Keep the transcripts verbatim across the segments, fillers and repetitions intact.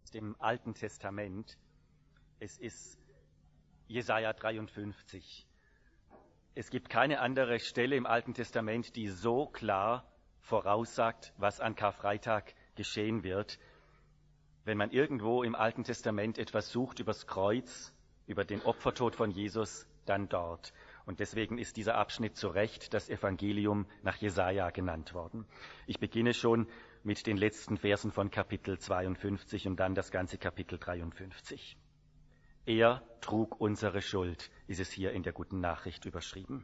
Dem Alten Testament. Es ist Jesaja dreiundfünfzig. Es gibt keine andere Stelle im Alten Testament, die so klar voraussagt, was an Karfreitag geschehen wird. Wenn man irgendwo im Alten Testament etwas sucht übers Kreuz, über den Opfertod von Jesus, dann dort. Und deswegen ist dieser Abschnitt zu Recht das Evangelium nach Jesaja genannt worden. Ich beginne schon mit den letzten Versen von Kapitel zweiundfünfzig und dann das ganze Kapitel dreiundfünfzig. Er trug unsere Schuld, ist es hier in der Guten Nachricht überschrieben.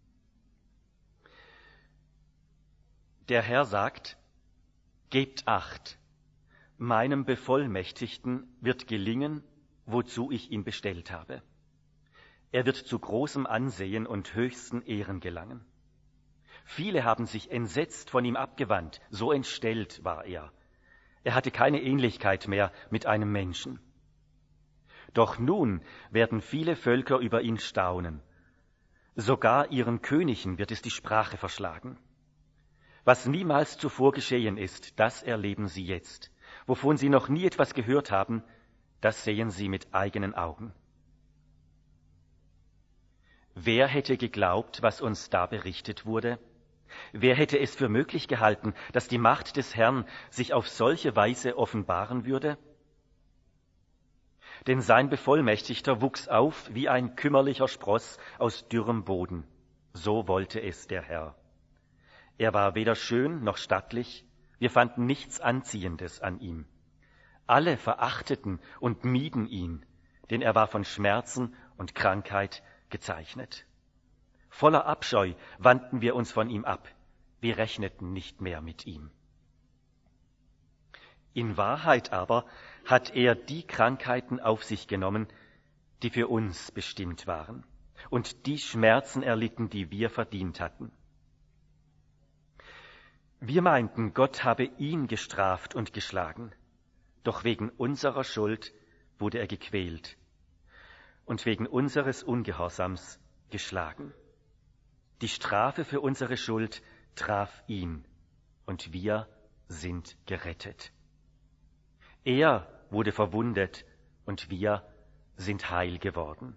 Der Herr sagt, gebt Acht, meinem Bevollmächtigten wird gelingen, wozu ich ihn bestellt habe. Er wird zu großem Ansehen und höchsten Ehren gelangen. Viele haben sich entsetzt von ihm abgewandt, so entstellt war er. Er hatte keine Ähnlichkeit mehr mit einem Menschen. Doch nun werden viele Völker über ihn staunen. Sogar ihren Königen wird es die Sprache verschlagen. Was niemals zuvor geschehen ist, das erleben sie jetzt. Wovon sie noch nie etwas gehört haben, das sehen sie mit eigenen Augen. Wer hätte geglaubt, was uns da berichtet wurde? Wer hätte es für möglich gehalten, dass die Macht des Herrn sich auf solche Weise offenbaren würde? Denn sein Bevollmächtigter wuchs auf wie ein kümmerlicher Spross aus dürrem Boden. So wollte es der Herr. Er war weder schön noch stattlich, wir fanden nichts Anziehendes an ihm. Alle verachteten und mieden ihn, denn er war von Schmerzen und Krankheit gezeichnet. Voller Abscheu wandten wir uns von ihm ab. Wir rechneten nicht mehr mit ihm. In Wahrheit aber hat er die Krankheiten auf sich genommen, die für uns bestimmt waren, und die Schmerzen erlitten, die wir verdient hatten. Wir meinten, Gott habe ihn gestraft und geschlagen, doch wegen unserer Schuld wurde er gequält und wegen unseres Ungehorsams geschlagen. Die Strafe für unsere Schuld traf ihn, und wir sind gerettet. Er wurde verwundet, und wir sind heil geworden.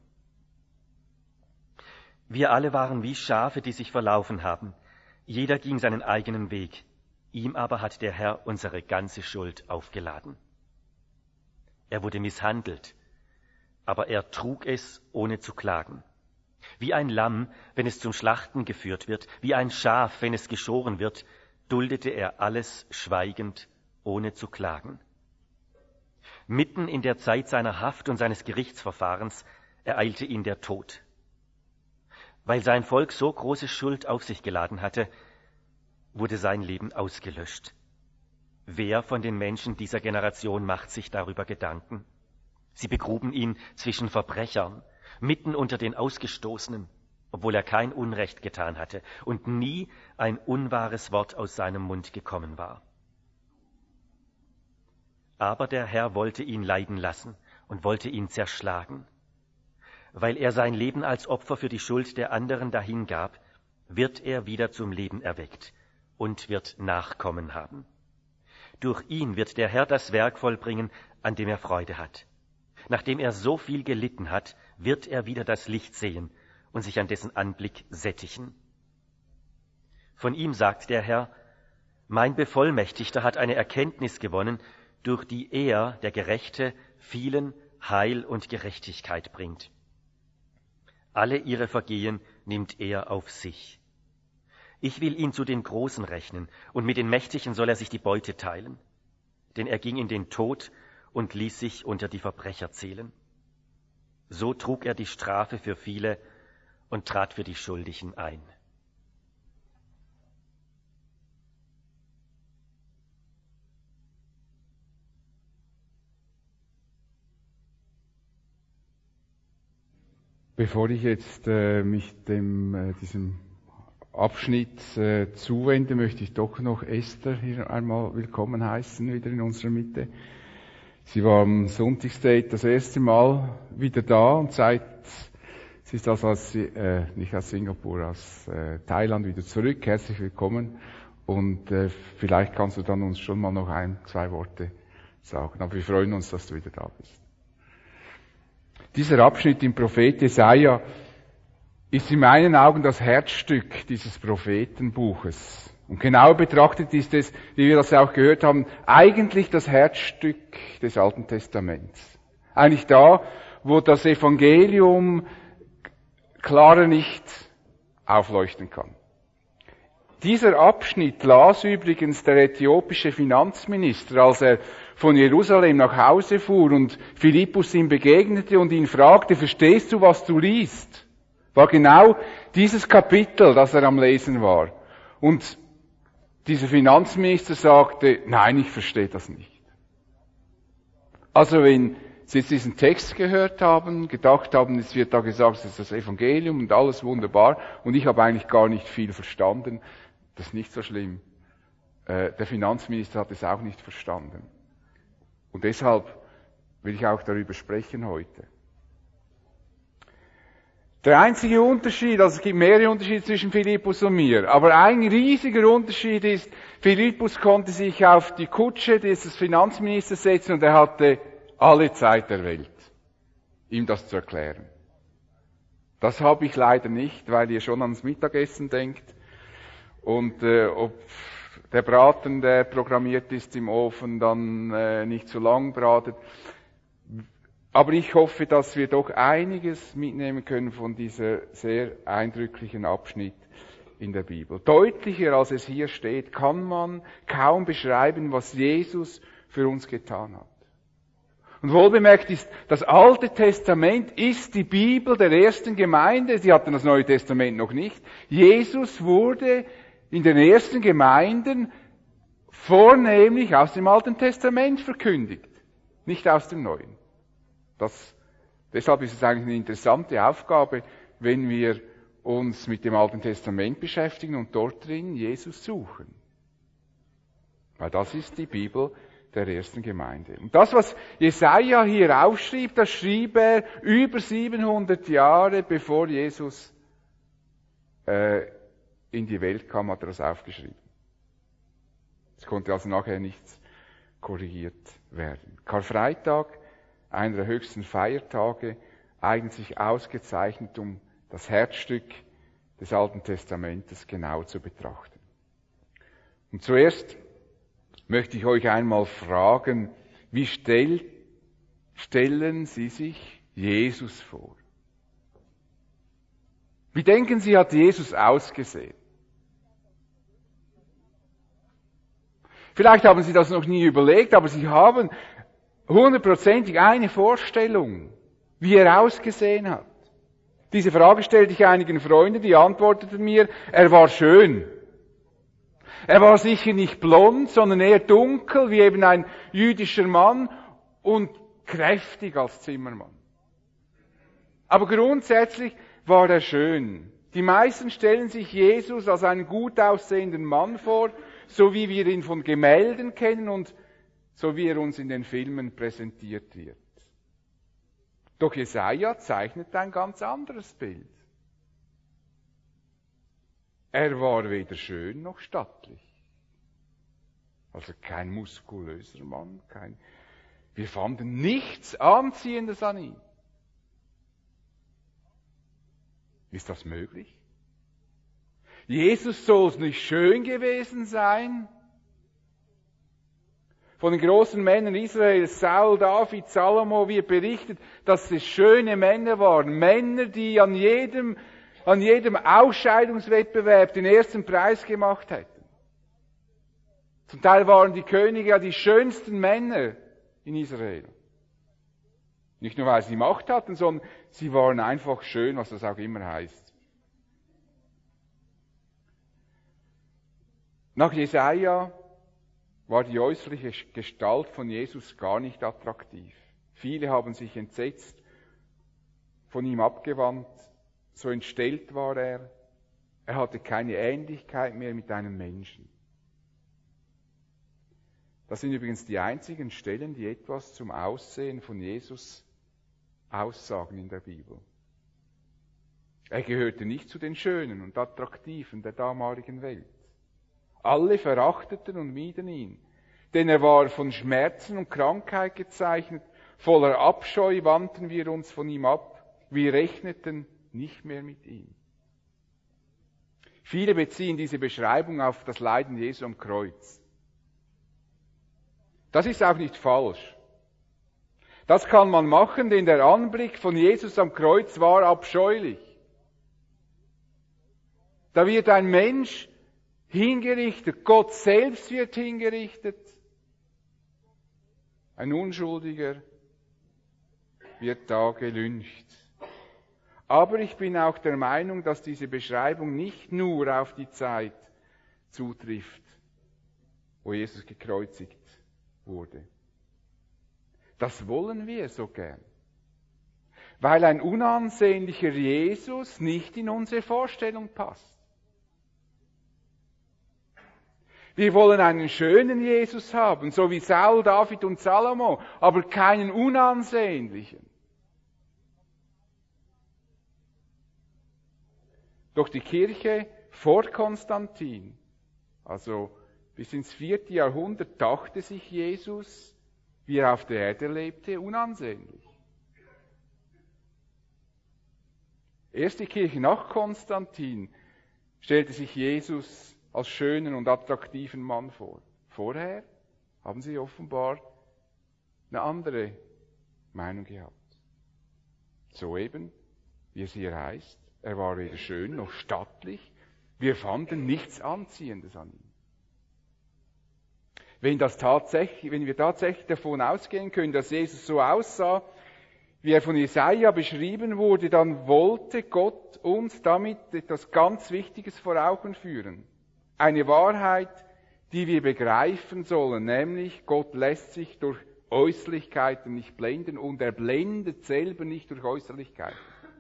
Wir alle waren wie Schafe, die sich verlaufen haben. Jeder ging seinen eigenen Weg. Ihm aber hat der Herr unsere ganze Schuld aufgeladen. Er wurde misshandelt, aber er trug es, ohne zu klagen. Wie ein Lamm, wenn es zum Schlachten geführt wird, wie ein Schaf, wenn es geschoren wird, duldete er alles schweigend, ohne zu klagen. Mitten in der Zeit seiner Haft und seines Gerichtsverfahrens ereilte ihn der Tod. Weil sein Volk so große Schuld auf sich geladen hatte, wurde sein Leben ausgelöscht. Wer von den Menschen dieser Generation macht sich darüber Gedanken? Sie begruben ihn zwischen Verbrechern, mitten unter den Ausgestoßenen, obwohl er kein Unrecht getan hatte und nie ein unwahres Wort aus seinem Mund gekommen war. Aber der Herr wollte ihn leiden lassen und wollte ihn zerschlagen. Weil er sein Leben als Opfer für die Schuld der anderen dahingab, wird er wieder zum Leben erweckt und wird Nachkommen haben. Durch ihn wird der Herr das Werk vollbringen, an dem er Freude hat. Nachdem er so viel gelitten hat, wird er wieder das Licht sehen und sich an dessen Anblick sättigen. Von ihm sagt der Herr, mein Bevollmächtigter hat eine Erkenntnis gewonnen, durch die er, der Gerechte, vielen Heil und Gerechtigkeit bringt. Alle ihre Vergehen nimmt er auf sich. Ich will ihn zu den Großen rechnen, und mit den Mächtigen soll er sich die Beute teilen. Denn er ging in den Tod und ließ sich unter die Verbrecher zählen. So trug er die Strafe für viele und trat für die Schuldigen ein. Bevor ich jetzt äh, mich dem äh, diesem Abschnitt äh, zuwende, möchte ich doch noch Esther hier einmal willkommen heißen, wieder in unserer Mitte. Sie war am Sonntagsdate das erste Mal wieder da und seit, sie ist also aus, äh, nicht aus Singapur, aus äh, Thailand wieder zurück. Herzlich willkommen und äh, vielleicht kannst du dann uns schon mal noch ein, zwei Worte sagen. Aber wir freuen uns, dass du wieder da bist. Dieser Abschnitt im Prophet Jesaja ist in meinen Augen das Herzstück dieses Prophetenbuches. Und genau betrachtet ist es, wie wir das auch gehört haben, eigentlich das Herzstück des Alten Testaments. Eigentlich da, wo das Evangelium klarer nicht aufleuchten kann. Dieser Abschnitt las übrigens der äthiopische Finanzminister, als er von Jerusalem nach Hause fuhr und Philippus ihm begegnete und ihn fragte, verstehst du, was du liest? War genau dieses Kapitel, das er am Lesen war. Und dieser Finanzminister sagte, nein, ich verstehe das nicht. Also wenn Sie jetzt diesen Text gehört haben, gedacht haben, es wird da gesagt, es ist das Evangelium und alles wunderbar und ich habe eigentlich gar nicht viel verstanden, das ist nicht so schlimm. Äh, der Finanzminister hat es auch nicht verstanden. Und deshalb will ich auch darüber sprechen heute. Der einzige Unterschied, also es gibt mehrere Unterschiede zwischen Philippus und mir, aber ein riesiger Unterschied ist, Philippus konnte sich auf die Kutsche dieses Finanzministers setzen und er hatte alle Zeit der Welt, ihm das zu erklären. Das habe ich leider nicht, weil ihr schon ans Mittagessen denkt und äh, ob der Braten, der programmiert ist im Ofen, dann äh, nicht zu lang bratet. Aber ich hoffe, dass wir doch einiges mitnehmen können von dieser sehr eindrücklichen Abschnitt in der Bibel. Deutlicher als es hier steht, kann man kaum beschreiben, was Jesus für uns getan hat. Und wohlbemerkt ist, das Alte Testament ist die Bibel der ersten Gemeinde. Sie hatten das Neue Testament noch nicht. Jesus wurde in den ersten Gemeinden vornehmlich aus dem Alten Testament verkündigt, nicht aus dem Neuen. Das, deshalb ist es eigentlich eine interessante Aufgabe, wenn wir uns mit dem Alten Testament beschäftigen und dort drin Jesus suchen. Weil das ist die Bibel der ersten Gemeinde. Und das, was Jesaja hier aufschrieb, das schrieb er über siebenhundert Jahre bevor Jesus äh, in die Welt kam, hat er das aufgeschrieben. Es konnte also nachher nichts korrigiert werden. Karfreitag, einer der höchsten Feiertage, eignet sich ausgezeichnet, um das Herzstück des Alten Testamentes genau zu betrachten. Und zuerst möchte ich euch einmal fragen, wie stell, stellen Sie sich Jesus vor? Wie denken Sie, hat Jesus ausgesehen? Vielleicht haben Sie das noch nie überlegt, aber Sie haben hundertprozentig eine Vorstellung, wie er ausgesehen hat. Diese Frage stellte ich einigen Freunden, die antworteten mir, er war schön. Er war sicher nicht blond, sondern eher dunkel, wie eben ein jüdischer Mann und kräftig als Zimmermann. Aber grundsätzlich war er schön. Die meisten stellen sich Jesus als einen gut aussehenden Mann vor, so wie wir ihn von Gemälden kennen und so wie er uns in den Filmen präsentiert wird. Doch Jesaja zeichnet ein ganz anderes Bild. Er war weder schön noch stattlich. Also kein muskulöser Mann, kein, wir fanden nichts Anziehendes an ihm. Ist das möglich? Jesus soll nicht schön gewesen sein? Von den großen Männern Israels, Saul, David, Salomo, wird berichtet, dass es schöne Männer waren. Männer, die an jedem, an jedem Ausscheidungswettbewerb den ersten Preis gemacht hätten. Zum Teil waren die Könige ja die schönsten Männer in Israel. Nicht nur, weil sie Macht hatten, sondern sie waren einfach schön, was das auch immer heißt. Nach Jesaja war die äußerliche Gestalt von Jesus gar nicht attraktiv. Viele haben sich entsetzt, von ihm abgewandt, so entstellt war er. Er hatte keine Ähnlichkeit mehr mit einem Menschen. Das sind übrigens die einzigen Stellen, die etwas zum Aussehen von Jesus aussagen in der Bibel. Er gehörte nicht zu den Schönen und Attraktiven der damaligen Welt. Alle verachteten und mieden ihn. denn er war von Schmerzen und Krankheit gezeichnet. Voller Abscheu wandten wir uns von ihm ab. Wir rechneten nicht mehr mit ihm. Viele beziehen diese Beschreibung auf das Leiden Jesu am Kreuz. Das ist auch nicht falsch. Das kann man machen, denn der Anblick von Jesus am Kreuz war abscheulich. Da wird ein Mensch hingerichtet, Gott selbst wird hingerichtet. Ein Unschuldiger wird da gelyncht. Aber ich bin auch der Meinung, dass diese Beschreibung nicht nur auf die Zeit zutrifft, wo Jesus gekreuzigt wurde. Das wollen wir so gern. Weil ein unansehnlicher Jesus nicht in unsere Vorstellung passt. Wir wollen einen schönen Jesus haben, so wie Saul, David und Salomo, aber keinen unansehnlichen. Doch die Kirche vor Konstantin, also bis ins vierte Jahrhundert, dachte sich Jesus, wie er auf der Erde lebte, unansehnlich. Erst die Kirche nach Konstantin stellte sich Jesus als schönen und attraktiven Mann vor. Vorher haben sie offenbar eine andere Meinung gehabt. Soeben, wie es hier heißt, er war weder schön noch stattlich. Wir fanden nichts Anziehendes an ihm. Wenn, das tatsächlich, wenn wir tatsächlich davon ausgehen können, dass Jesus so aussah, wie er von Jesaja beschrieben wurde, dann wollte Gott uns damit etwas ganz Wichtiges vor Augen führen. Eine Wahrheit, die wir begreifen sollen, nämlich Gott lässt sich durch Äußerlichkeiten nicht blenden und er blendet selber nicht durch Äußerlichkeiten.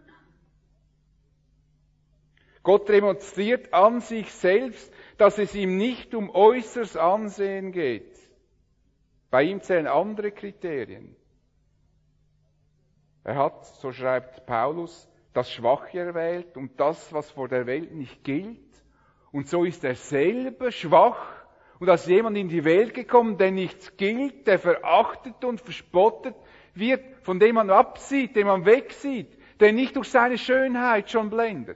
Gott demonstriert an sich selbst, dass es ihm nicht um äußeres Ansehen geht. Bei ihm zählen andere Kriterien. Er hat, so schreibt Paulus, das Schwache erwählt und das, was vor der Welt nicht gilt. Und so ist er selber schwach und als jemand in die Welt gekommen, der nichts gilt, der verachtet und verspottet wird, von dem man absieht, dem man wegsieht, der nicht durch seine Schönheit schon blendet.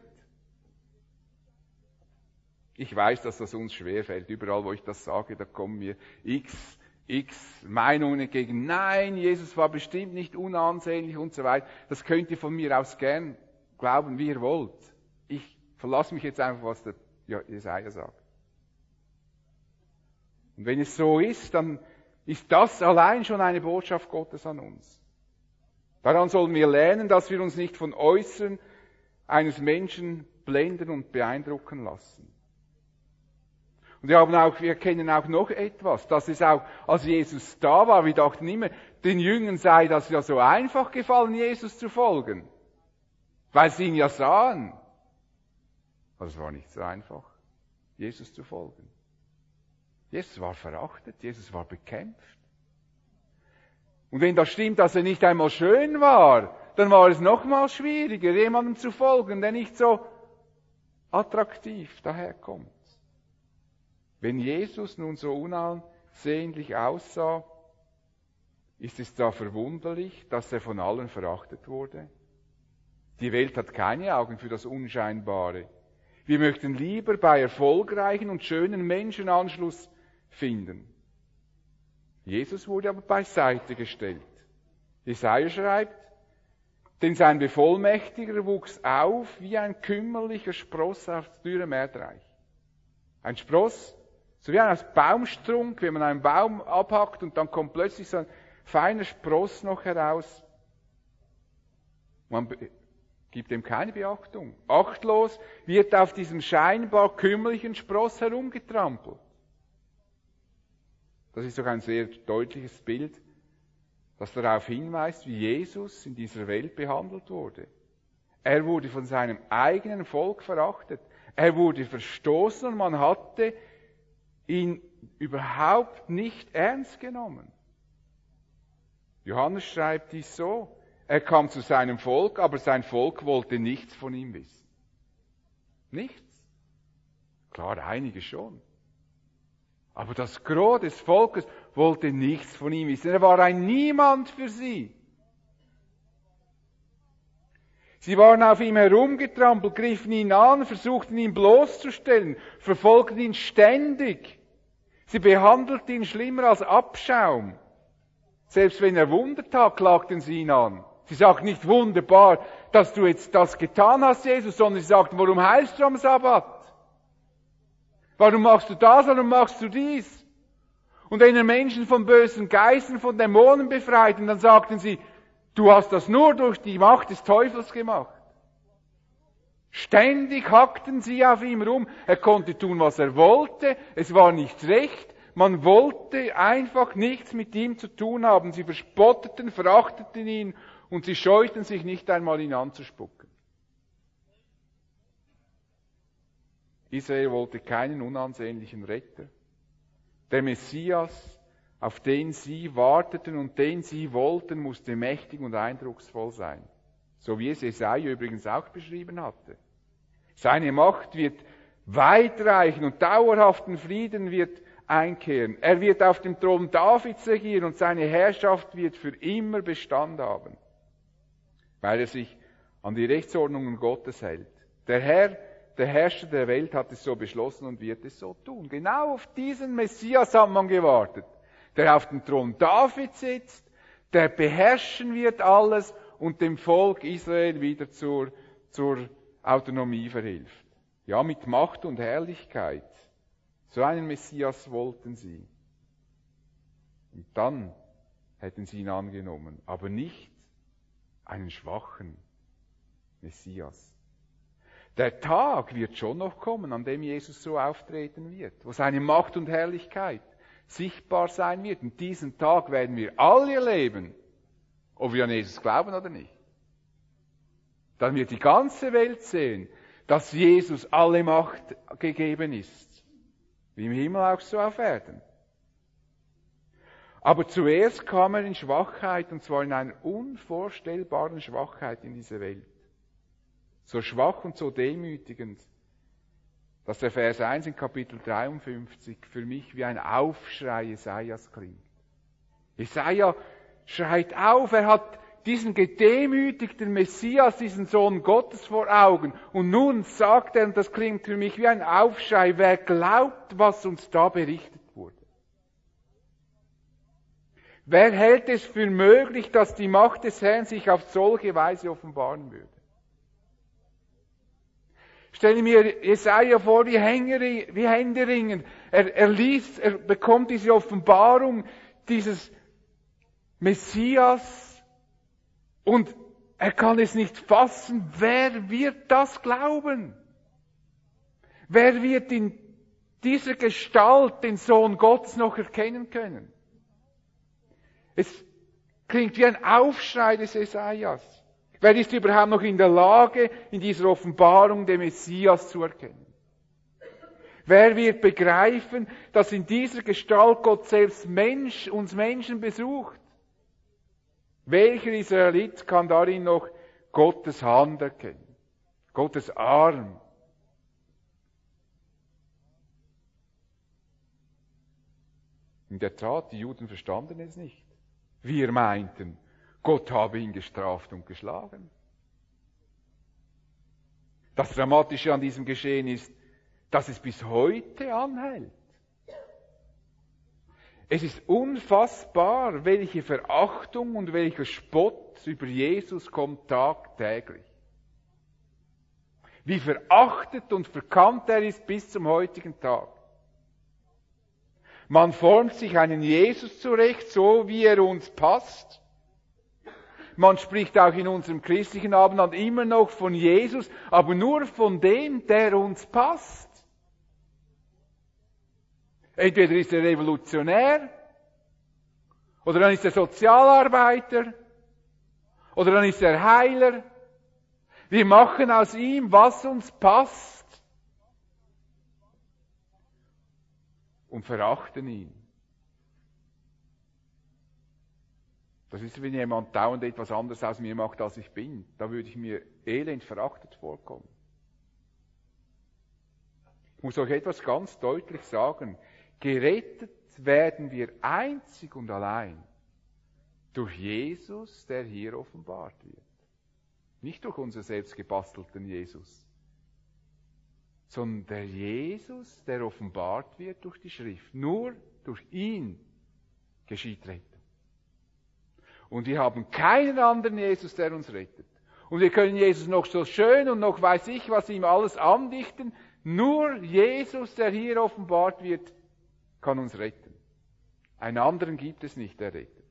Ich weiß, dass das uns schwerfällt. Überall, wo ich das sage, da kommen mir x, x Meinungen entgegen. Nein, Jesus war bestimmt nicht unansehnlich und so weiter. Das könnt ihr von mir aus gern glauben, wie ihr wollt. Ich verlasse mich jetzt einfach, was der Jesaja sagt. Und wenn es so ist, dann ist das allein schon eine Botschaft Gottes an uns. Daran sollen wir lernen, dass wir uns nicht von Äußeren eines Menschen blenden und beeindrucken lassen. Und wir haben auch, wir kennen auch noch etwas, dass es auch, als Jesus da war, wir dachten immer, den Jüngern sei das ja so einfach gefallen, Jesus zu folgen. Weil sie ihn ja sahen. Aber es war nicht so einfach, Jesus zu folgen. Jesus war verachtet, Jesus war bekämpft. Und wenn das stimmt, dass er nicht einmal schön war, dann war es nochmal schwieriger, jemandem zu folgen, der nicht so attraktiv daherkommt. Wenn Jesus nun so unansehnlich aussah, ist es da verwunderlich, dass er von allen verachtet wurde? Die Welt hat keine Augen für das Unscheinbare. Wir möchten lieber bei erfolgreichen und schönen Menschen Anschluss finden. Jesus wurde aber beiseite gestellt. Jesaja schreibt, denn sein Bevollmächtiger wuchs auf wie ein kümmerlicher Spross auf dürrem Erdreich. Ein Spross, so wie ein Baumstrunk, wenn man einen Baum abhackt und dann kommt plötzlich so ein feiner Spross noch heraus. Man gibt ihm keine Beachtung. Achtlos wird auf diesem scheinbar kümmerlichen Spross herumgetrampelt. Das ist doch ein sehr deutliches Bild, das darauf hinweist, wie Jesus in dieser Welt behandelt wurde. Er wurde von seinem eigenen Volk verachtet. Er wurde verstoßen und man hatte ihn überhaupt nicht ernst genommen. Johannes schreibt dies so, er kam zu seinem Volk, aber sein Volk wollte nichts von ihm wissen. Nichts. Klar, einige schon. Aber das Gros des Volkes wollte nichts von ihm wissen. Er war ein Niemand für sie. Sie waren auf ihm herumgetrampelt, griffen ihn an, versuchten ihn bloßzustellen, verfolgten ihn ständig. Sie behandelten ihn schlimmer als Abschaum. Selbst wenn er Wunder tat, klagten sie ihn an. Sie sagten nicht wunderbar, dass du jetzt das getan hast, Jesus, sondern sie sagten, warum heilst du am Sabbat? Warum machst du das, warum machst du dies? Und wenn er Menschen von bösen Geistern, von Dämonen befreiten, dann sagten sie, du hast das nur durch die Macht des Teufels gemacht. Ständig hackten sie auf ihm rum. Er konnte tun, was er wollte. Es war nicht recht. Man wollte einfach nichts mit ihm zu tun haben. Sie verspotteten, verachteten ihn und sie scheuten sich nicht einmal, ihn anzuspucken. Israel wollte keinen unansehnlichen Retter. Der Messias, auf den sie warteten und den sie wollten, musste mächtig und eindrucksvoll sein. So wie es Jesaja übrigens auch beschrieben hatte. Seine Macht wird weit reichen und dauerhaften Frieden wird einkehren. Er wird auf dem Thron Davids regieren und seine Herrschaft wird für immer Bestand haben, weil er sich an die Rechtsordnungen Gottes hält. Der Herr, der Herrscher der Welt hat es so beschlossen und wird es so tun. Genau auf diesen Messias hat man gewartet, der auf dem Thron Davids sitzt, der beherrschen wird alles und dem Volk Israel wieder zur, zur Autonomie verhilft. Ja, mit Macht und Herrlichkeit. So einen Messias wollten sie. Und dann hätten sie ihn angenommen, aber nicht einen schwachen Messias. Der Tag wird schon noch kommen, an dem Jesus so auftreten wird, wo seine Macht und Herrlichkeit sichtbar sein wird. Und diesen Tag werden wir alle erleben, ob wir an Jesus glauben oder nicht. Dann wird die ganze Welt sehen, dass Jesus alle Macht gegeben ist. Wie im Himmel auch so auf Erden. Aber zuerst kam er in Schwachheit, und zwar in einer unvorstellbaren Schwachheit in diese Welt. So schwach und so demütigend, dass der Vers eins in Kapitel dreiundfünfzig für mich wie ein Aufschrei Jesajas klingt. Jesaja schreit auf, er hat diesen gedemütigten Messias, diesen Sohn Gottes vor Augen. Und nun sagt er, und das klingt für mich wie ein Aufschrei, wer glaubt, was uns da berichtet wurde? Wer hält es für möglich, dass die Macht des Herrn sich auf solche Weise offenbaren würde? Stelle mir Jesaja vor, wie, Hängeri, wie händeringend. Er, er liest, er bekommt diese Offenbarung dieses Messias und er kann es nicht fassen. Wer wird das glauben? Wer wird in dieser Gestalt den Sohn Gottes noch erkennen können? Es klingt wie ein Aufschrei des Jesajas. Wer ist überhaupt noch in der Lage, in dieser Offenbarung den Messias zu erkennen? Wer wird begreifen, dass in dieser Gestalt Gott selbst Mensch, uns Menschen besucht? Welcher Israelit kann darin noch Gottes Hand erkennen? Gottes Arm? In der Tat, die Juden verstanden es nicht. Wir meinten, Gott habe ihn gestraft und geschlagen. Das Dramatische an diesem Geschehen ist, dass es bis heute anhält. Es ist unfassbar, welche Verachtung und welcher Spott über Jesus kommt tagtäglich. Wie verachtet und verkannt er ist bis zum heutigen Tag. Man formt sich einen Jesus zurecht, so wie er uns passt. Man spricht auch in unserem christlichen Abendland immer noch von Jesus, aber nur von dem, der uns passt. Entweder ist er Revolutionär, oder dann ist er Sozialarbeiter, oder dann ist er Heiler. Wir machen aus ihm, was uns passt, und verachten ihn. Das ist, wenn jemand dauernd etwas anderes aus mir macht, als ich bin. Da würde ich mir elend verachtet vorkommen. Ich muss euch etwas ganz deutlich sagen. Gerettet werden wir einzig und allein durch Jesus, der hier offenbart wird. Nicht durch unseren selbst gebastelten Jesus, sondern der Jesus, der offenbart wird durch die Schrift. Nur durch ihn geschieht Rettung. Und wir haben keinen anderen Jesus, der uns rettet. Und wir können Jesus noch so schön und noch weiß ich, was ihm alles andichten. Nur Jesus, der hier offenbart wird, kann uns retten. Einen anderen gibt es nicht, der rettet.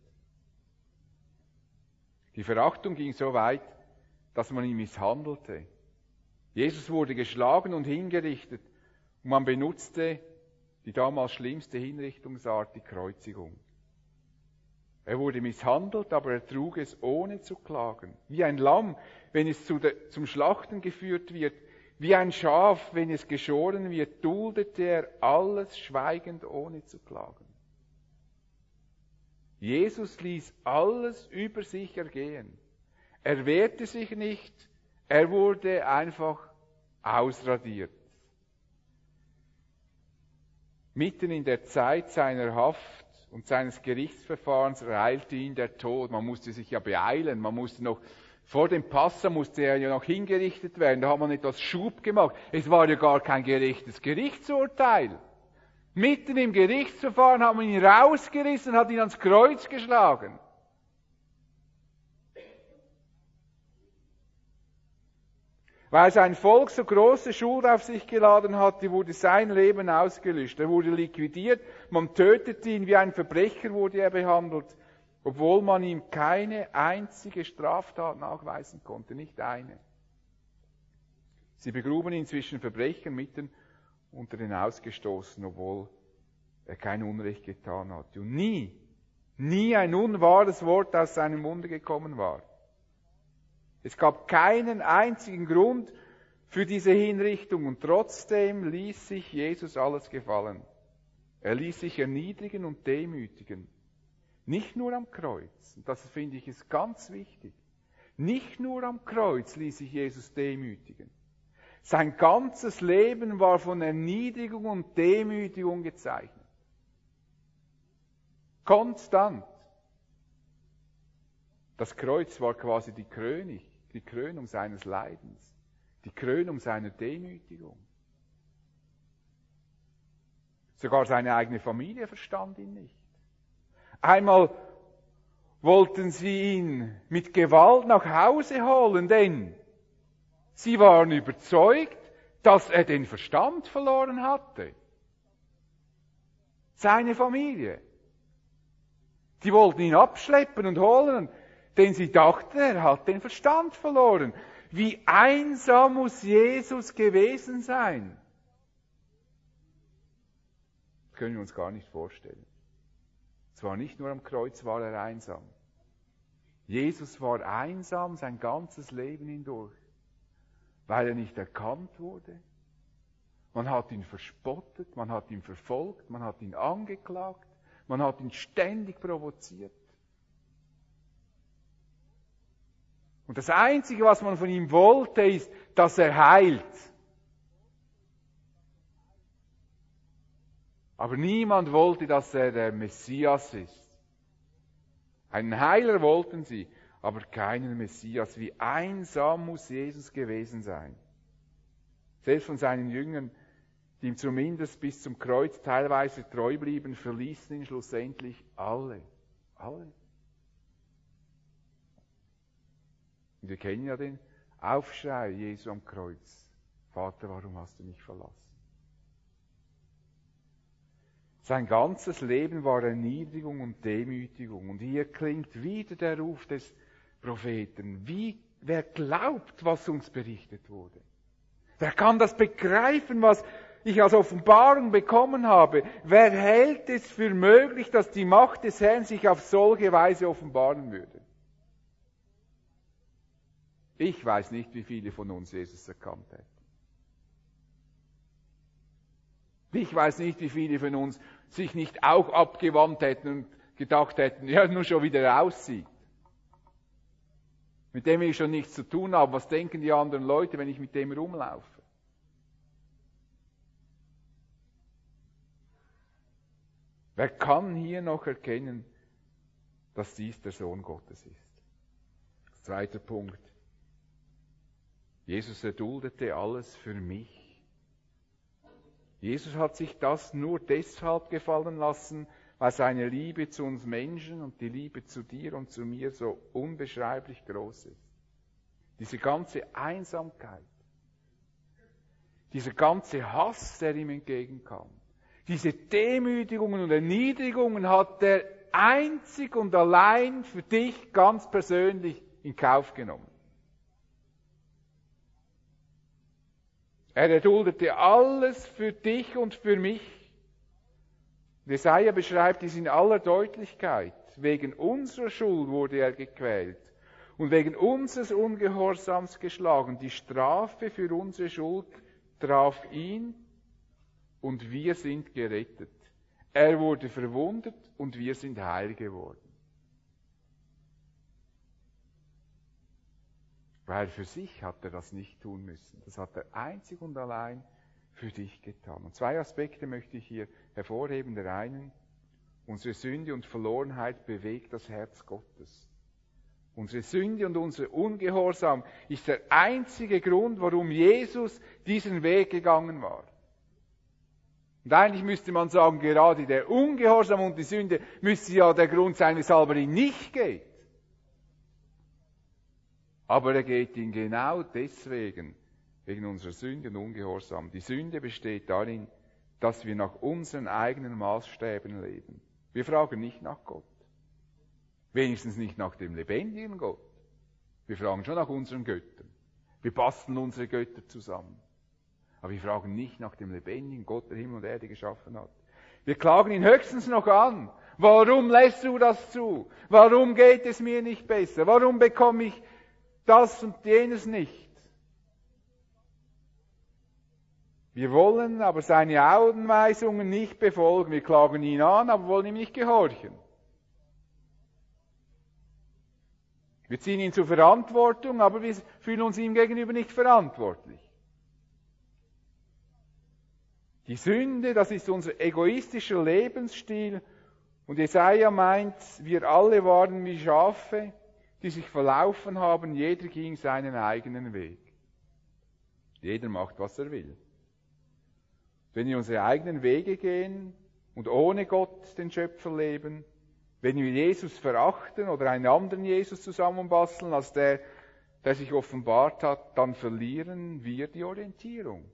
Die Verachtung ging so weit, dass man ihn misshandelte. Jesus wurde geschlagen und hingerichtet und man benutzte die damals schlimmste Hinrichtungsart, die Kreuzigung. Er wurde misshandelt, aber er trug es ohne zu klagen. Wie ein Lamm, wenn es zu der, zum Schlachten geführt wird, wie ein Schaf, wenn es geschoren wird, duldete er alles schweigend ohne zu klagen. Jesus ließ alles über sich ergehen. Er wehrte sich nicht, er wurde einfach ausradiert. Mitten in der Zeit seiner Haft und seines Gerichtsverfahrens ereilte ihn der Tod. Man musste sich ja beeilen, man musste noch, vor dem Passa musste er ja noch hingerichtet werden, da hat man etwas Schub gemacht. Es war ja gar kein gerechtes Gerichtsurteil. Mitten im Gerichtsverfahren hat man ihn rausgerissen und hat ihn ans Kreuz geschlagen. Weil sein Volk so große Schuld auf sich geladen hatte, wurde sein Leben ausgelöscht. Er wurde liquidiert, man tötete ihn, wie ein Verbrecher wurde er behandelt, obwohl man ihm keine einzige Straftat nachweisen konnte, nicht eine. Sie begruben ihn zwischen Verbrechern mitten unter den Ausgestoßenen, obwohl er kein Unrecht getan hatte. Und nie, nie ein unwahres Wort aus seinem Munde gekommen war. Es gab keinen einzigen Grund für diese Hinrichtung und trotzdem ließ sich Jesus alles gefallen. Er ließ sich erniedrigen und demütigen. Nicht nur am Kreuz, und das finde ich ist ganz wichtig, nicht nur am Kreuz ließ sich Jesus demütigen. Sein ganzes Leben war von Erniedrigung und Demütigung gezeichnet. Konstant. Das Kreuz war quasi die Krönung, die Krönung seines Leidens, die Krönung seiner Demütigung. Sogar seine eigene Familie verstand ihn nicht. Einmal wollten sie ihn mit Gewalt nach Hause holen, denn sie waren überzeugt, dass er den Verstand verloren hatte. Seine Familie. Die wollten ihn abschleppen und holen, denn sie dachten, er hat den Verstand verloren. Wie einsam muss Jesus gewesen sein? Das können wir uns gar nicht vorstellen. Zwar nicht nur am Kreuz war er einsam. Jesus war einsam sein ganzes Leben hindurch, weil er nicht erkannt wurde. Man hat ihn verspottet, man hat ihn verfolgt, man hat ihn angeklagt, man hat ihn ständig provoziert. Und das Einzige, was man von ihm wollte, ist, dass er heilt. Aber niemand wollte, dass er der Messias ist. Einen Heiler wollten sie, aber keinen Messias. Wie einsam muss Jesus gewesen sein. Selbst von seinen Jüngern, die ihm zumindest bis zum Kreuz teilweise treu blieben, verließen ihn schlussendlich alle. Alle. Und wir kennen ja den Aufschrei Jesu am Kreuz. Vater, warum hast du mich verlassen? Sein ganzes Leben war Erniedrigung und Demütigung. Und hier klingt wieder der Ruf des Propheten. Wie, wer glaubt, was uns berichtet wurde? Wer kann das begreifen, was ich als Offenbarung bekommen habe? Wer hält es für möglich, dass die Macht des Herrn sich auf solche Weise offenbaren würde? Ich weiß nicht, wie viele von uns Jesus erkannt hätten. Ich weiß nicht, wie viele von uns sich nicht auch abgewandt hätten und gedacht hätten, ja, nur schon wie der aussieht. Mit dem will ich schon nichts zu tun haben. Was denken die anderen Leute, wenn ich mit dem rumlaufe? Wer kann hier noch erkennen, dass dies der Sohn Gottes ist? Zweiter Punkt. Jesus erduldete alles für mich. Jesus hat sich das nur deshalb gefallen lassen, weil seine Liebe zu uns Menschen und die Liebe zu dir und zu mir so unbeschreiblich groß ist. Diese ganze Einsamkeit, dieser ganze Hass, der ihm entgegenkam, diese Demütigungen und Erniedrigungen hat er einzig und allein für dich ganz persönlich in Kauf genommen. Er erduldete alles für dich und für mich. Jesaja beschreibt dies in aller Deutlichkeit. Wegen unserer Schuld wurde er gequält und wegen unseres Ungehorsams geschlagen. Die Strafe für unsere Schuld traf ihn und wir sind gerettet. Er wurde verwundet und wir sind heil geworden. Weil für sich hat er das nicht tun müssen. Das hat er einzig und allein für dich getan. Und zwei Aspekte möchte ich hier hervorheben. Der einen, unsere Sünde und Verlorenheit bewegt das Herz Gottes. Unsere Sünde und unser Ungehorsam ist der einzige Grund, warum Jesus diesen Weg gegangen war. Und eigentlich müsste man sagen, gerade der Ungehorsam und die Sünde müsste ja der Grund sein, weshalb er ihn nicht geht. Aber er geht ihn genau deswegen, wegen unserer Sünde und Ungehorsam. Die Sünde besteht darin, dass wir nach unseren eigenen Maßstäben leben. Wir fragen nicht nach Gott. Wenigstens nicht nach dem lebendigen Gott. Wir fragen schon nach unseren Göttern. Wir basteln unsere Götter zusammen. Aber wir fragen nicht nach dem lebendigen Gott, der Himmel und Erde geschaffen hat. Wir klagen ihn höchstens noch an. Warum lässt du das zu? Warum geht es mir nicht besser? Warum bekomme ich das und jenes nicht? Wir wollen aber seine Anweisungen nicht befolgen. Wir klagen ihn an, aber wollen ihm nicht gehorchen. Wir ziehen ihn zur Verantwortung, aber wir fühlen uns ihm gegenüber nicht verantwortlich. Die Sünde, das ist unser egoistischer Lebensstil. Und Jesaja meint, wir alle waren wie Schafe, die sich verlaufen haben, jeder ging seinen eigenen Weg. Jeder macht, was er will. Wenn wir unsere eigenen Wege gehen und ohne Gott, den Schöpfer, leben, wenn wir Jesus verachten oder einen anderen Jesus zusammenbasteln, als der, der sich offenbart hat, dann verlieren wir die Orientierung.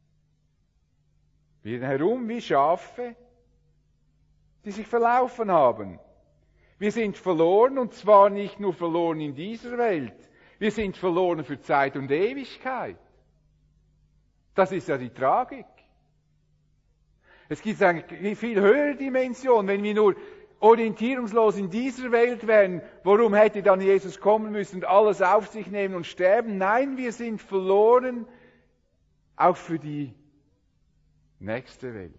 Wir gehen herum wie Schafe, die sich verlaufen haben. Wir sind verloren, und zwar nicht nur verloren in dieser Welt, wir sind verloren für Zeit und Ewigkeit. Das ist ja die Tragik. Es gibt eine viel höhere Dimension. Wenn wir nur orientierungslos in dieser Welt wären, warum hätte dann Jesus kommen müssen und alles auf sich nehmen und sterben? Nein, wir sind verloren, auch für die nächste Welt.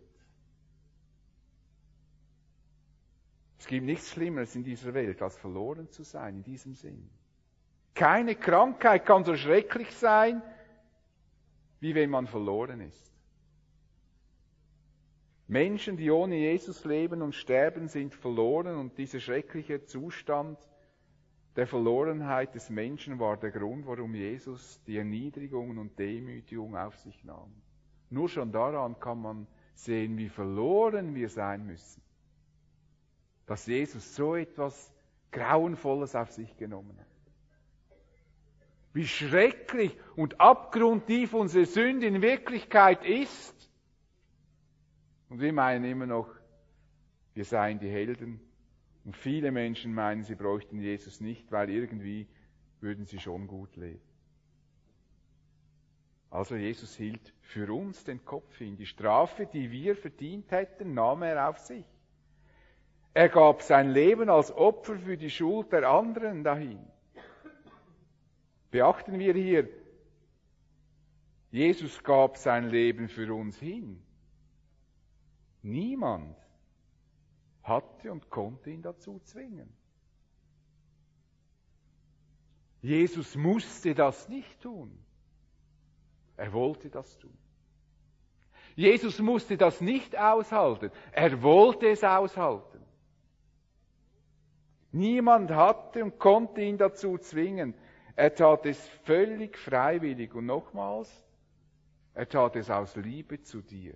Es gibt nichts Schlimmeres in dieser Welt, als verloren zu sein, in diesem Sinn. Keine Krankheit kann so schrecklich sein, wie wenn man verloren ist. Menschen, die ohne Jesus leben und sterben, sind verloren, und dieser schreckliche Zustand der Verlorenheit des Menschen war der Grund, warum Jesus die Erniedrigung und Demütigung auf sich nahm. Nur schon daran kann man sehen, wie verloren wir sein müssen, dass Jesus so etwas Grauenvolles auf sich genommen hat. Wie schrecklich und abgrundtief unsere Sünde in Wirklichkeit ist. Und wir meinen immer noch, wir seien die Helden. Und viele Menschen meinen, sie bräuchten Jesus nicht, weil irgendwie würden sie schon gut leben. Also Jesus hielt für uns den Kopf hin. Die Strafe, die wir verdient hätten, nahm er auf sich. Er gab sein Leben als Opfer für die Schuld der anderen dahin. Beachten wir hier, Jesus gab sein Leben für uns hin. Niemand hatte und konnte ihn dazu zwingen. Jesus musste das nicht tun. Er wollte das tun. Jesus musste das nicht aushalten. Er wollte es aushalten. Niemand hatte und konnte ihn dazu zwingen. Er tat es völlig freiwillig. Und nochmals, er tat es aus Liebe zu dir.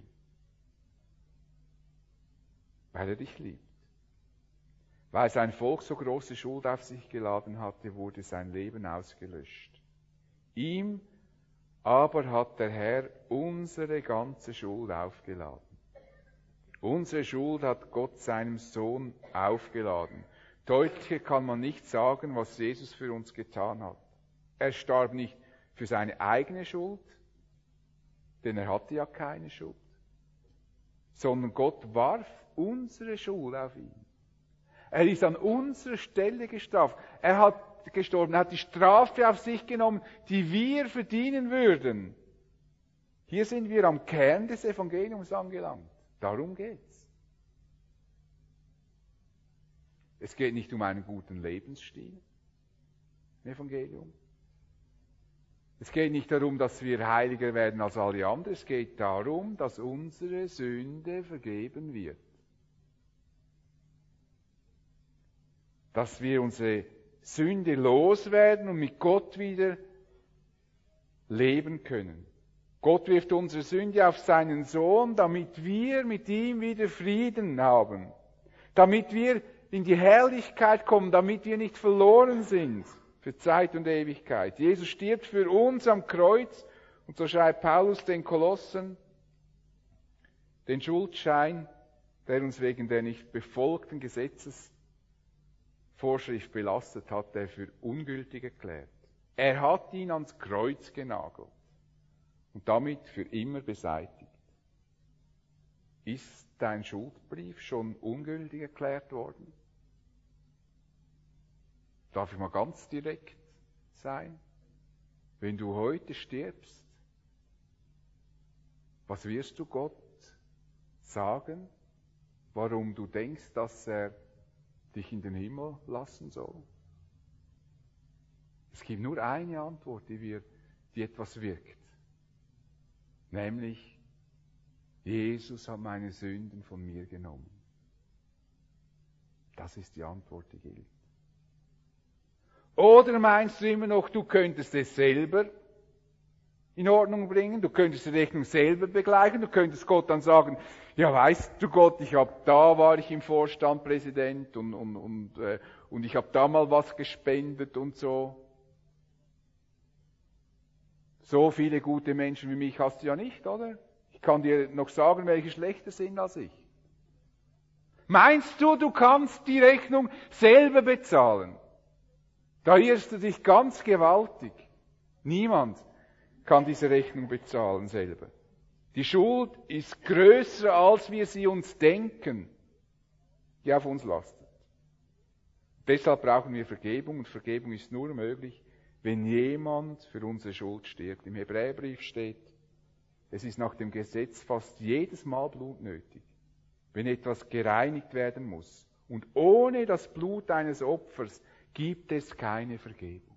Weil er dich liebt. Weil sein Volk so große Schuld auf sich geladen hatte, wurde sein Leben ausgelöscht. Ihm aber hat der Herr unsere ganze Schuld aufgeladen. Unsere Schuld hat Gott seinem Sohn aufgeladen. Deutlicher kann man nicht sagen, was Jesus für uns getan hat. Er starb nicht für seine eigene Schuld, denn er hatte ja keine Schuld, sondern Gott warf unsere Schuld auf ihn. Er ist an unserer Stelle gestraft. Er hat gestorben, er hat die Strafe auf sich genommen, die wir verdienen würden. Hier sind wir am Kern des Evangeliums angelangt. Darum geht's. Es geht nicht um einen guten Lebensstil im Evangelium. Es geht nicht darum, dass wir heiliger werden als alle anderen. Es geht darum, dass unsere Sünde vergeben wird. Dass wir unsere Sünde loswerden und mit Gott wieder leben können. Gott wirft unsere Sünde auf seinen Sohn, damit wir mit ihm wieder Frieden haben. Damit wir in die Herrlichkeit kommen, damit wir nicht verloren sind für Zeit und Ewigkeit. Jesus stirbt für uns am Kreuz und so schreibt Paulus den Kolossen, den Schuldschein, der uns wegen der nicht befolgten Gesetzesvorschrift belastet hat, der für ungültig erklärt. Er hat ihn ans Kreuz genagelt und damit für immer beseitigt. Ist dein Schuldbrief schon ungültig erklärt worden? Darf ich mal ganz direkt sein? Wenn du heute stirbst, was wirst du Gott sagen, warum du denkst, dass er dich in den Himmel lassen soll? Es gibt nur eine Antwort, die, wir, die etwas wirkt. Nämlich, Jesus hat meine Sünden von mir genommen. Das ist die Antwort, die gilt. Oder meinst du immer noch, du könntest es selber in Ordnung bringen, du könntest die Rechnung selber begleichen, du könntest Gott dann sagen, ja weißt du Gott, ich hab, da war ich im Vorstand Präsident und, und, und, äh, und ich habe da mal was gespendet und so. So viele gute Menschen wie mich hast du ja nicht, oder? Ich kann dir noch sagen, welche schlechter sind als ich. Meinst du, du kannst die Rechnung selber bezahlen? Da irrst du dich ganz gewaltig. Niemand kann diese Rechnung bezahlen selber. Die Schuld ist größer, als wir sie uns denken, die auf uns lastet. Deshalb brauchen wir Vergebung und Vergebung ist nur möglich, wenn jemand für unsere Schuld stirbt. Im Hebräerbrief steht, es ist nach dem Gesetz fast jedes Mal Blut nötig, wenn etwas gereinigt werden muss. Und ohne das Blut eines Opfers gibt es keine Vergebung.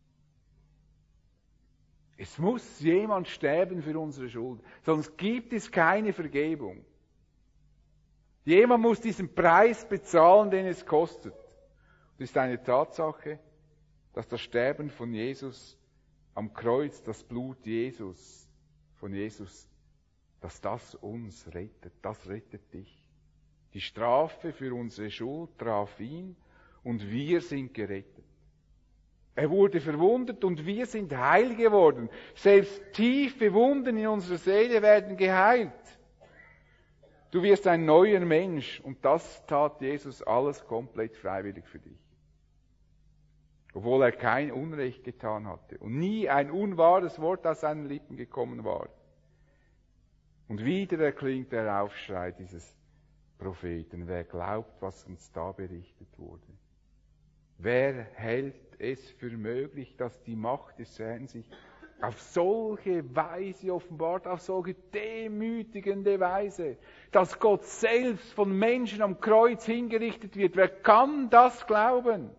Es muss jemand sterben für unsere Schuld, sonst gibt es keine Vergebung. Jemand muss diesen Preis bezahlen, den es kostet. Das ist eine Tatsache, dass das Sterben von Jesus am Kreuz, das Blut Jesus, von Jesus, dass das uns rettet, das rettet dich. Die Strafe für unsere Schuld traf ihn und wir sind gerettet. Er wurde verwundet und wir sind heil geworden. Selbst tiefe Wunden in unserer Seele werden geheilt. Du wirst ein neuer Mensch und das tat Jesus alles komplett freiwillig für dich. Obwohl er kein Unrecht getan hatte und nie ein unwahres Wort aus seinen Lippen gekommen war. Und wieder erklingt der Aufschrei dieses Propheten. Wer glaubt, was uns da berichtet wurde? Wer hält es für möglich, dass die Macht des Herrn sich auf solche Weise offenbart, auf solche demütigende Weise, dass Gott selbst von Menschen am Kreuz hingerichtet wird? Wer kann das glauben?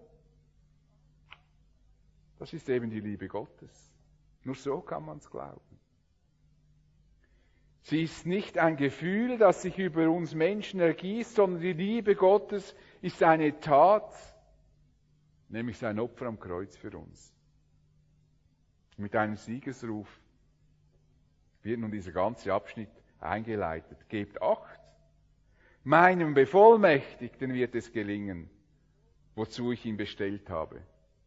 Das ist eben die Liebe Gottes. Nur so kann man es glauben. Sie ist nicht ein Gefühl, das sich über uns Menschen ergießt, sondern die Liebe Gottes ist eine Tat, nämlich sein Opfer am Kreuz für uns. Mit einem Siegesruf wird nun dieser ganze Abschnitt eingeleitet. Gebt Acht, meinem Bevollmächtigten wird es gelingen, wozu ich ihn bestellt habe.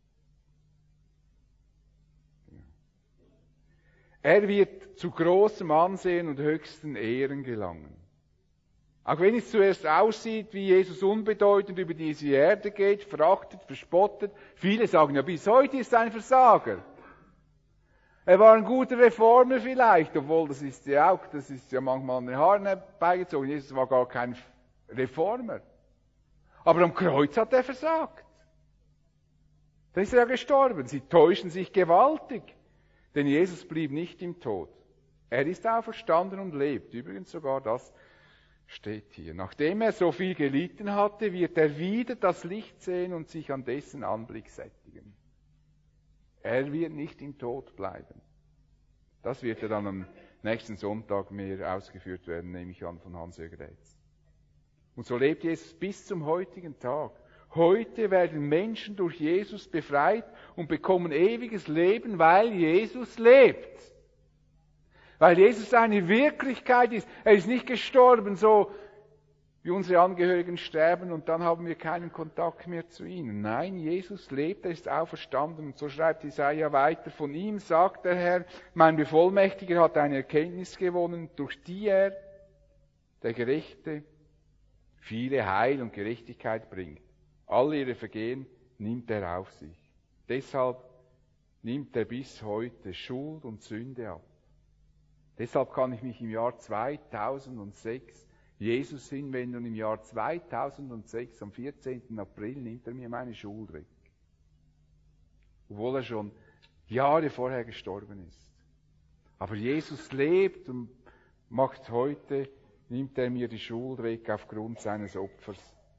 Er wird zu großem Ansehen und höchsten Ehren gelangen. Auch wenn es zuerst aussieht, wie Jesus unbedeutend über diese Erde geht, verachtet, verspottet. Viele sagen ja, bis heute ist er ein Versager. Er war ein guter Reformer vielleicht, obwohl das ist ja auch, das ist ja manchmal an den Haaren herbeigezogen. Jesus war gar kein Reformer. Aber am Kreuz hat er versagt. Da ist er ja gestorben. Sie täuschen sich gewaltig. Denn Jesus blieb nicht im Tod. Er ist auferstanden und lebt. Übrigens sogar das steht hier. Nachdem er so viel gelitten hatte, wird er wieder das Licht sehen und sich an dessen Anblick sättigen. Er wird nicht im Tod bleiben. Das wird ja dann am nächsten Sonntag mehr ausgeführt werden, nehme ich an, von Hans-Jürgen Rätz. Und so lebt Jesus bis zum heutigen Tag. Heute werden Menschen durch Jesus befreit und bekommen ewiges Leben, weil Jesus lebt. Weil Jesus eine Wirklichkeit ist. Er ist nicht gestorben, so wie unsere Angehörigen sterben und dann haben wir keinen Kontakt mehr zu ihnen. Nein, Jesus lebt, er ist auferstanden. Und so schreibt Jesaja weiter, von ihm sagt der Herr, mein Bevollmächtiger hat eine Erkenntnis gewonnen, durch die er, der Gerechte, viele Heil und Gerechtigkeit bringt. Alle ihre Vergehen nimmt er auf sich. Deshalb nimmt er bis heute Schuld und Sünde ab. Deshalb kann ich mich im Jahr zweitausendsechs Jesus hinwenden und im Jahr zweitausendsechs, am vierzehnten April, nimmt er mir meine Schuld weg. Obwohl er schon Jahre vorher gestorben ist. Aber Jesus lebt und macht heute, nimmt er mir die Schuld weg aufgrund seines Opfers,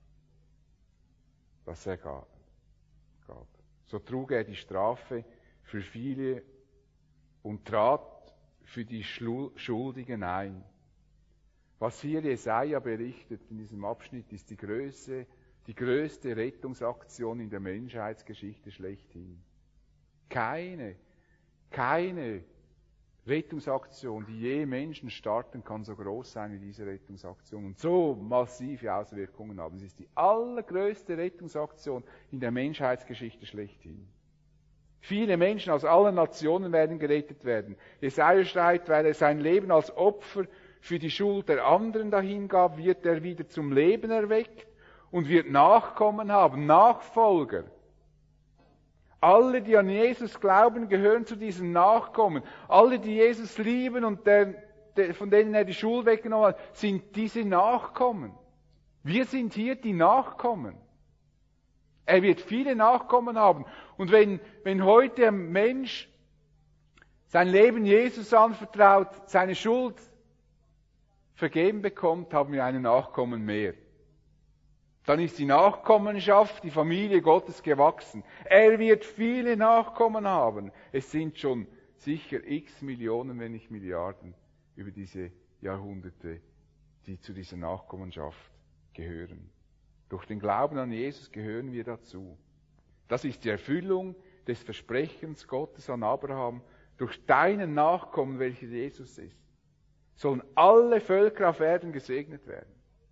das er gab. So trug er die Strafe für viele und trat für die Schuldigen ein. Was hier Jesaja berichtet in diesem Abschnitt, ist die größte, die größte Rettungsaktion in der Menschheitsgeschichte schlechthin. Keine, keine Rettungsaktion, die je Menschen starten, kann so groß sein wie diese Rettungsaktion und so massive Auswirkungen haben. Es ist die allergrößte Rettungsaktion in der Menschheitsgeschichte schlechthin. Viele Menschen aus allen Nationen werden gerettet werden. Jesaja schreibt, weil er sein Leben als Opfer für die Schuld der anderen dahingab, wird er wieder zum Leben erweckt und wird Nachkommen haben, Nachfolger. Alle, die an Jesus glauben, gehören zu diesen Nachkommen. Alle, die Jesus lieben und der, der, von denen er die Schuld weggenommen hat, sind diese Nachkommen. Wir sind hier die Nachkommen. Er wird viele Nachkommen haben. Und wenn, wenn heute ein Mensch sein Leben Jesus anvertraut, seine Schuld vergeben bekommt, haben wir einen Nachkommen mehr. Dann ist die Nachkommenschaft, die Familie Gottes gewachsen. Er wird viele Nachkommen haben. Es sind schon sicher x Millionen, wenn nicht Milliarden, über diese Jahrhunderte, die zu dieser Nachkommenschaft gehören. Durch den Glauben an Jesus gehören wir dazu. Das ist die Erfüllung des Versprechens Gottes an Abraham. Durch deinen Nachkommen, welcher Jesus ist, sollen alle Völker auf Erden gesegnet werden.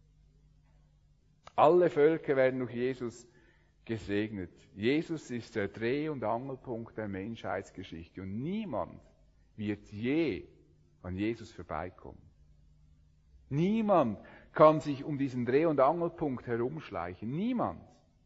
Alle Völker werden durch Jesus gesegnet. Jesus ist der Dreh- und Angelpunkt der Menschheitsgeschichte und niemand wird je an Jesus vorbeikommen. Niemand kann sich um diesen Dreh- und Angelpunkt herumschleichen. Niemand.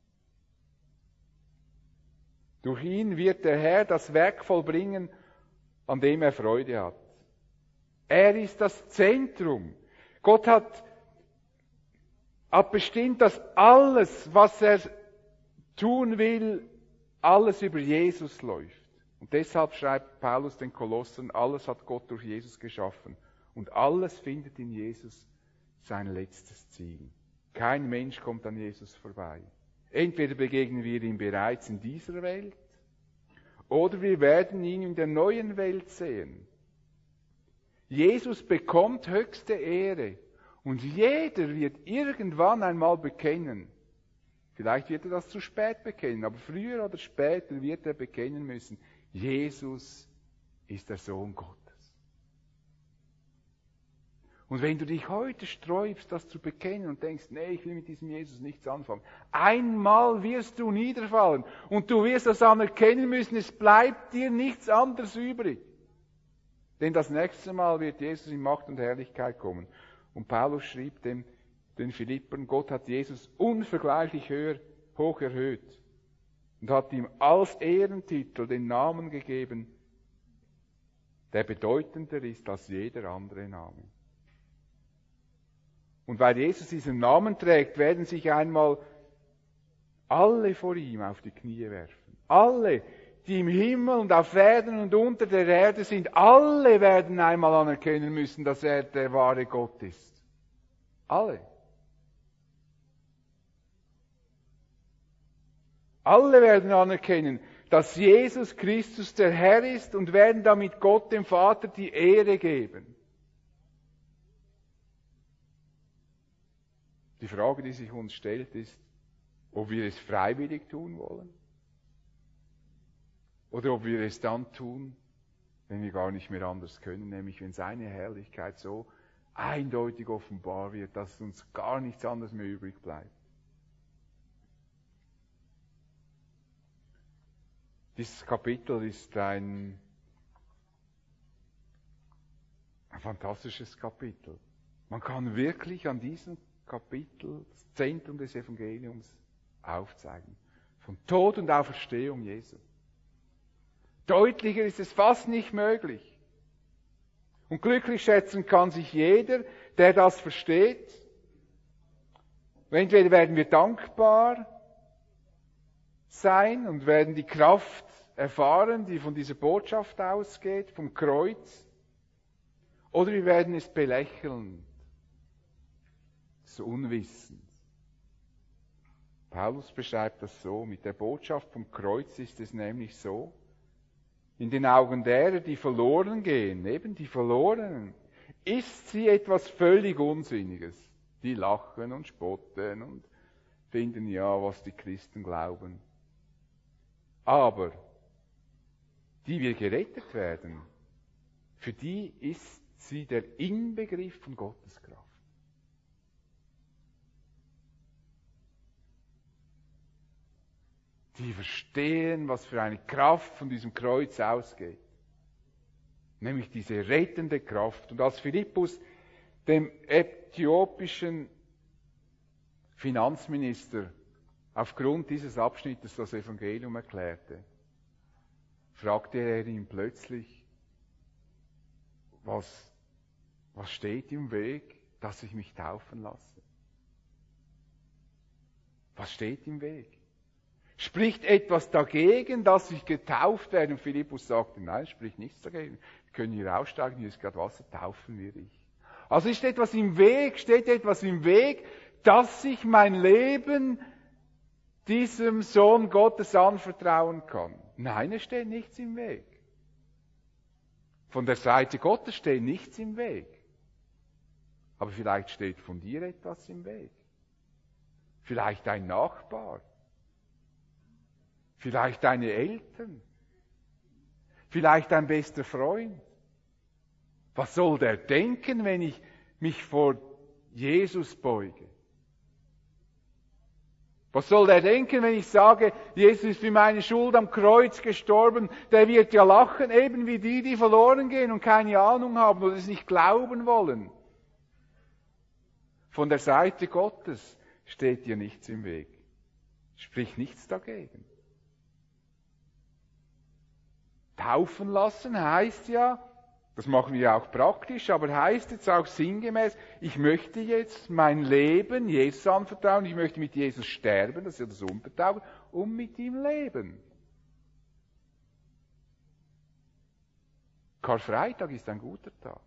Durch ihn wird der Herr das Werk vollbringen, an dem er Freude hat. Er ist das Zentrum. Gott hat, hat bestimmt, dass alles, was er tun will, alles über Jesus läuft. Und deshalb schreibt Paulus den Kolossern, alles hat Gott durch Jesus geschaffen. Und alles findet in Jesus sein letztes Ziel. Kein Mensch kommt an Jesus vorbei. Entweder begegnen wir ihm bereits in dieser Welt, oder wir werden ihn in der neuen Welt sehen. Jesus bekommt höchste Ehre. Und jeder wird irgendwann einmal bekennen. Vielleicht wird er das zu spät bekennen, aber früher oder später wird er bekennen müssen, Jesus ist der Sohn Gottes. Und wenn du dich heute sträubst, das zu bekennen und denkst, nee, ich will mit diesem Jesus nichts anfangen, einmal wirst du niederfallen und du wirst das anerkennen müssen, es bleibt dir nichts anderes übrig. Denn das nächste Mal wird Jesus in Macht und Herrlichkeit kommen. Und Paulus schrieb dem, den Philippern, Gott hat Jesus unvergleichlich höher, hoch erhöht und hat ihm als Ehrentitel den Namen gegeben, der bedeutender ist als jeder andere Name. Und weil Jesus diesen Namen trägt, werden sich einmal alle vor ihm auf die Knie werfen. Alle, die im Himmel und auf Erden und unter der Erde sind, alle werden einmal anerkennen müssen, dass er der wahre Gott ist. Alle. Alle werden anerkennen, dass Jesus Christus der Herr ist und werden damit Gott dem Vater die Ehre geben. Die Frage, die sich uns stellt, ist, ob wir es freiwillig tun wollen oder ob wir es dann tun, wenn wir gar nicht mehr anders können, nämlich wenn seine Herrlichkeit so eindeutig offenbar wird, dass uns gar nichts anderes mehr übrig bleibt. Dieses Kapitel ist ein, ein fantastisches Kapitel. Man kann wirklich an diesem Kapitel, das Zentrum des Evangeliums, aufzeigen. Von Tod und Auferstehung Jesu. Deutlicher ist es fast nicht möglich. Und glücklich schätzen kann sich jeder, der das versteht. Entweder werden wir dankbar sein und werden die Kraft erfahren, die von dieser Botschaft ausgeht, vom Kreuz, oder wir werden es belächeln. Unwissend. Paulus beschreibt das so, mit der Botschaft vom Kreuz ist es nämlich so, in den Augen derer, die verloren gehen, eben die Verlorenen, ist sie etwas völlig Unsinniges. Die lachen und spotten und finden ja, was die Christen glauben. Aber die wir gerettet werden, für die ist sie der Inbegriff von Gottes Kraft. Die verstehen, was für eine Kraft von diesem Kreuz ausgeht. Nämlich diese rettende Kraft. Und als Philippus dem äthiopischen Finanzminister aufgrund dieses Abschnittes das Evangelium erklärte, fragte er ihn plötzlich, was, was steht im Weg, dass ich mich taufen lasse? Was steht im Weg? Spricht etwas dagegen, dass ich getauft werde? Und Philippus sagte, nein, spricht nichts dagegen. Wir können hier aussteigen, hier ist gerade Wasser, taufen wir dich. Also ist etwas im Weg, steht etwas im Weg, dass ich mein Leben diesem Sohn Gottes anvertrauen kann. Nein, es steht nichts im Weg. Von der Seite Gottes steht nichts im Weg. Aber vielleicht steht von dir etwas im Weg. Vielleicht ein Nachbar. Vielleicht deine Eltern. Vielleicht dein bester Freund. Was soll der denken, wenn ich mich vor Jesus beuge? Was soll der denken, wenn ich sage, Jesus ist für meine Schuld am Kreuz gestorben? Der wird ja lachen, eben wie die, die verloren gehen und keine Ahnung haben oder es nicht glauben wollen. Von der Seite Gottes steht dir nichts im Weg. Sprich nichts dagegen. Taufen lassen heißt ja, das machen wir auch praktisch, aber heißt jetzt auch sinngemäß, ich möchte jetzt mein Leben Jesus anvertrauen, ich möchte mit Jesus sterben, das ist ja das Untertauchen, und mit ihm leben. Karfreitag ist ein guter Tag,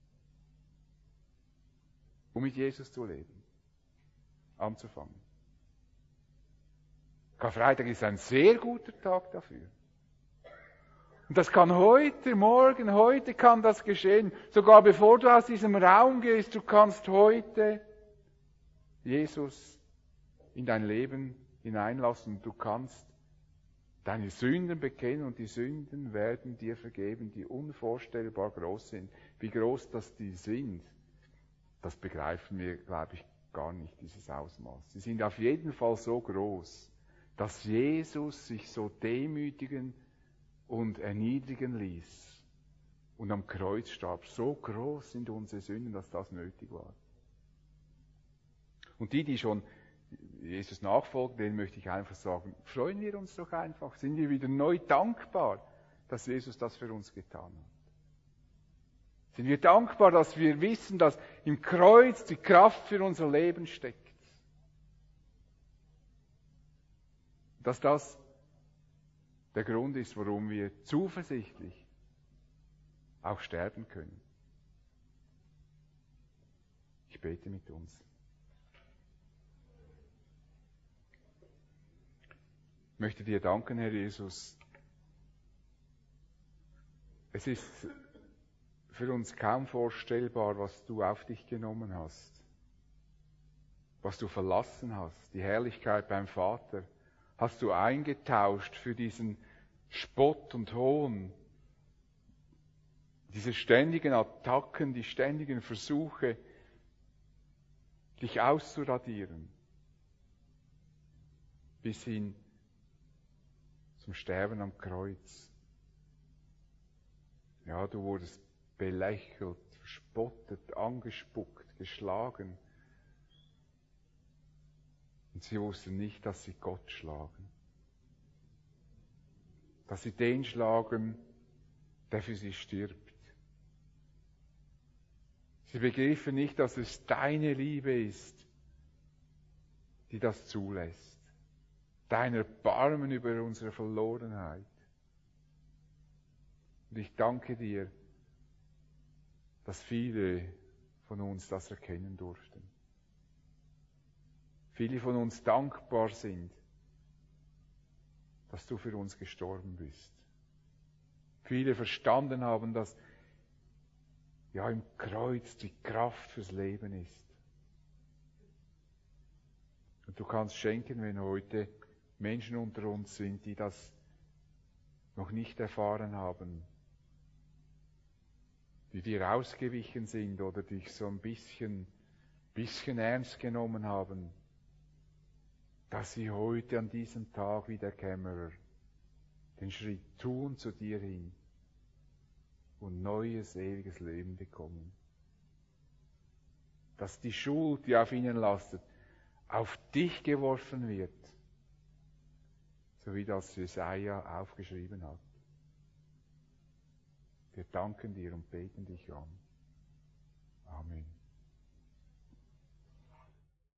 um mit Jesus zu leben, anzufangen. Karfreitag ist ein sehr guter Tag dafür. Und das kann heute, morgen, heute kann das geschehen. Sogar bevor du aus diesem Raum gehst, du kannst heute Jesus in dein Leben hineinlassen. Du kannst deine Sünden bekennen und die Sünden werden dir vergeben, die unvorstellbar groß sind. Wie groß das die sind, das begreifen wir, glaube ich, gar nicht, dieses Ausmaß. Sie sind auf jeden Fall so groß, dass Jesus sich so demütigen und erniedrigen ließ und am Kreuz starb. So groß sind unsere Sünden, dass das nötig war. Und die, die schon Jesus nachfolgen, denen möchte ich einfach sagen, freuen wir uns doch einfach, sind wir wieder neu dankbar, dass Jesus das für uns getan hat. Sind wir dankbar, dass wir wissen, dass im Kreuz die Kraft für unser Leben steckt. Dass das der Grund ist, warum wir zuversichtlich auch sterben können. Ich bete mit uns. Ich möchte dir danken, Herr Jesus. Es ist für uns kaum vorstellbar, was du auf dich genommen hast, was du verlassen hast. Die Herrlichkeit beim Vater hast du eingetauscht für diesen Spott und Hohn, diese ständigen Attacken, die ständigen Versuche, dich auszuradieren, bis hin zum Sterben am Kreuz. Ja, du wurdest belächelt, verspottet, angespuckt, geschlagen. Und sie wussten nicht, dass sie Gott schlagen. Dass sie den schlagen, der für sie stirbt. Sie begriffen nicht, dass es deine Liebe ist, die das zulässt. Dein Erbarmen über unsere Verlorenheit. Und ich danke dir, dass viele von uns das erkennen durften. Viele von uns dankbar sind, dass du für uns gestorben bist. Viele verstanden haben, dass ja im Kreuz die Kraft fürs Leben ist. Und du kannst schenken, wenn heute Menschen unter uns sind, die das noch nicht erfahren haben, die dir ausgewichen sind oder dich so ein bisschen, bisschen ernst genommen haben, dass sie heute an diesem Tag wie der Kämmerer den Schritt tun zu dir hin und neues, ewiges Leben bekommen. Dass die Schuld, die auf ihnen lastet, auf dich geworfen wird, so wie das Jesaja aufgeschrieben hat. Wir danken dir und beten dich an. Amen.